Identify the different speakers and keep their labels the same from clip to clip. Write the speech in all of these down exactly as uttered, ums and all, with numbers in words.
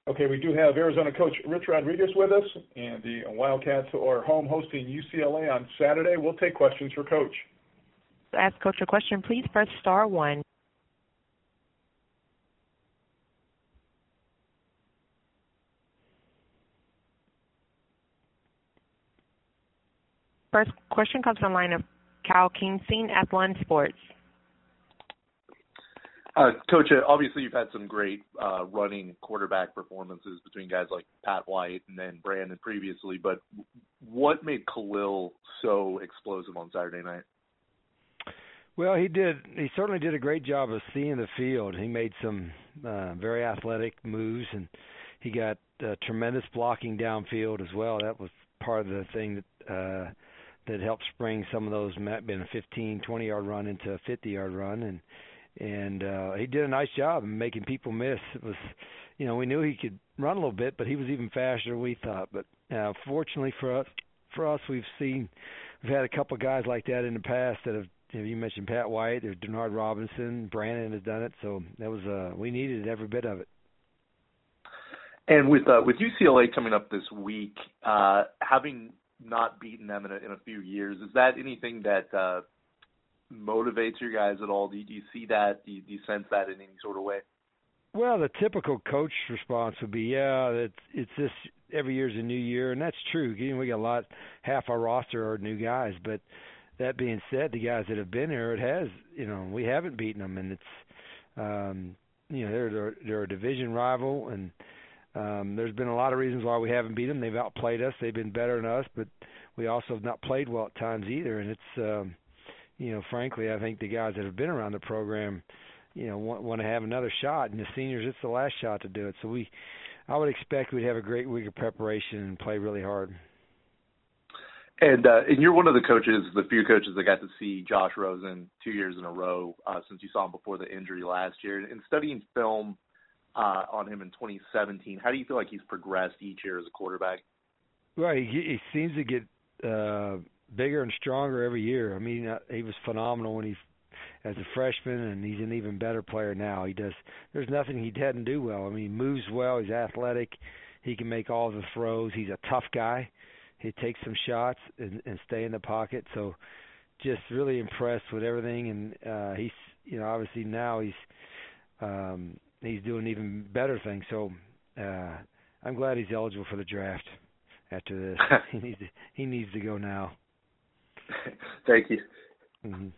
Speaker 1: Okay, we do have Arizona coach Rich Rodriguez with us, and the Wildcats are home hosting U C L A on Saturday. We'll take questions for Coach.
Speaker 2: To ask Coach a question, please press star one. First question comes from the line of Kyle Kingston, Athlon Sports.
Speaker 3: Uh, Coach, uh, obviously you've had some great uh, running quarterback performances between guys like Pat White and then Brandon previously, but what made Khalil so explosive on Saturday night?
Speaker 4: Well, he did. He certainly did a great job of seeing the field. He made some uh, very athletic moves, and he got uh, tremendous blocking downfield as well. That was part of the thing that uh, that helped spring some of those, been a fifteen, twenty-yard run into a fifty-yard run, and And uh, he did a nice job of making people miss. It was, you know, we knew he could run a little bit, but he was even faster than we thought. But uh, fortunately for us, for us, we've seen, we've had a couple of guys like that in the past that have, you know, you mentioned Pat White, there's Denard Robinson, Brandon has done it. So that was, uh, we needed every bit of it.
Speaker 3: And with uh, with U C L A coming up this week, uh, having not beaten them in a, in a few years, is that anything that uh, motivates your guys at all? Do you, do you see that? Do you, do you sense that in any sort of way?
Speaker 4: Well, the typical coach response would be, yeah, it's, it's this every year's a new year, and that's true. You know, we got a lot, half our roster are new guys, but that being said, the guys that have been here, it has, you know, we haven't beaten them, and it's, um, you know, they're, they're, they're a division rival, and um, there's been a lot of reasons why we haven't beat them. They've outplayed us. They've been better than us, but we also have not played well at times either, and it's, um, you know, frankly, I think the guys that have been around the program, you know, want, want to have another shot. And the seniors, it's the last shot to do it. So we, I would expect we'd have a great week of preparation and play really hard.
Speaker 3: And uh, and you're one of the coaches, the few coaches that got to see Josh Rosen two years in a row uh, since you saw him before the injury last year. And studying film uh, on him in twenty seventeen, how do you feel like he's progressed each year as a quarterback?
Speaker 4: Well, he, he seems to get uh, – bigger and stronger every year. I mean, uh, he was phenomenal when he, as a freshman, and he's an even better player now. He does. There's nothing he doesn't do well. I mean, he moves well. He's athletic. He can make all the throws. He's a tough guy. He takes some shots and, and stay in the pocket. So, just really impressed with everything. And uh, he's, you know, obviously now he's um, he's doing even better things. So, uh, I'm glad he's eligible for the draft. After this, he needs to, he needs to go now.
Speaker 3: Thank you.
Speaker 4: Mm-hmm.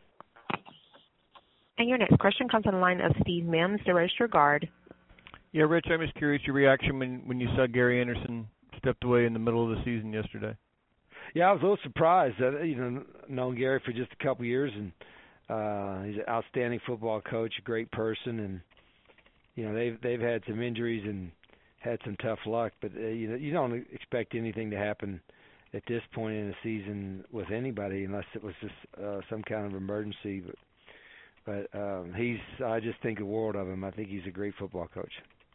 Speaker 2: And your next question comes on the line of Steve Mims, the registered guard.
Speaker 5: Yeah, Rich, I'm just curious your reaction when, when you saw Gary Anderson stepped away in the middle of the season yesterday.
Speaker 4: Yeah, I was a little surprised. That, you know, known Gary for just a couple of years, and uh, he's an outstanding football coach, a great person, and you know they've they've had some injuries and had some tough luck, but uh, you know you don't expect anything to happen at this point in the season with anybody unless it was just uh, some kind of emergency. But, but um, he's, I just think the world of him. I think he's a great football coach.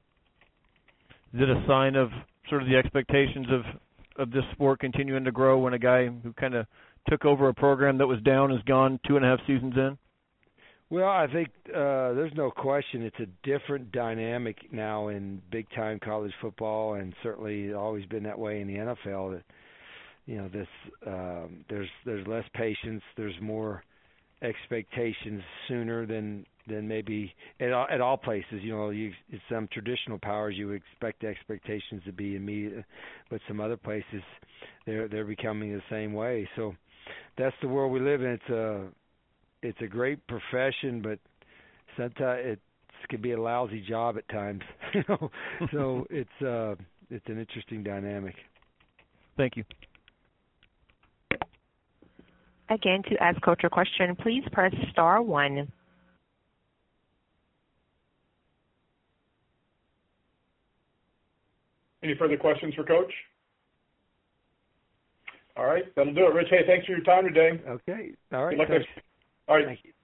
Speaker 5: Is it a sign of sort of the expectations of, of this sport continuing to grow when a guy who kind of took over a program that was down is gone two and a half seasons in?
Speaker 4: Well, I think uh, there's no question it's a different dynamic now in big-time college football, and certainly always been that way in the N F L. That, you know, this um, there's there's less patience, there's more expectations sooner than than maybe at all, at all places. You know, you, in some traditional powers you would expect the expectations to be immediate, but some other places they're they're becoming the same way. So that's the world we live in. It's a it's a great profession, but sometimes it can be a lousy job at times. You know, so it's uh, it's an interesting dynamic.
Speaker 5: Thank you.
Speaker 2: Again, to ask Coach a question, please press star one.
Speaker 1: Any further questions for Coach? All right, that'll do it. Rich, hey, thanks for your time today.
Speaker 4: Okay. All right.
Speaker 1: Good luck next- All right.
Speaker 4: Thank you.